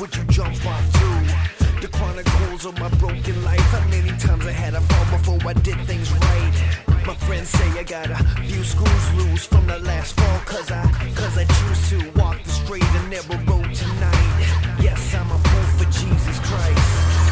would you jump off to? The chronicles of my broken life. How many times I had a fall before I did things right? My friends say I got a few screws loose from the last fall, cause I choose to walk the straight and narrow road tonight. Yes, I'm a fool for Jesus Christ.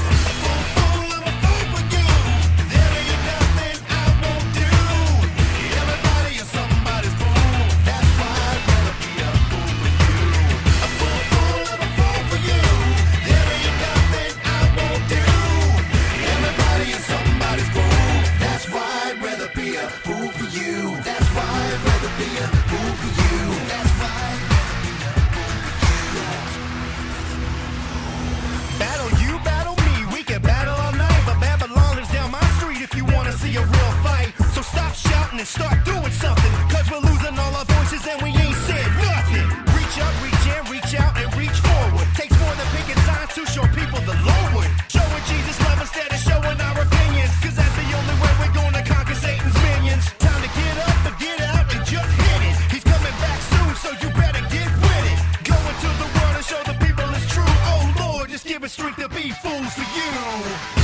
And start doing something, cause we're losing all our voices and we ain't said nothing. Reach up, reach in, reach out, and reach forward. Takes more than picking signs to show people the Lord. Showing Jesus love instead of showing our opinions, cause that's the only way we're gonna conquer Satan's minions. Time to get up and get out and just hit it. He's coming back soon, so you better get with it. Go into the world and show the people it's true. Oh Lord, just give us strength to be fools for you.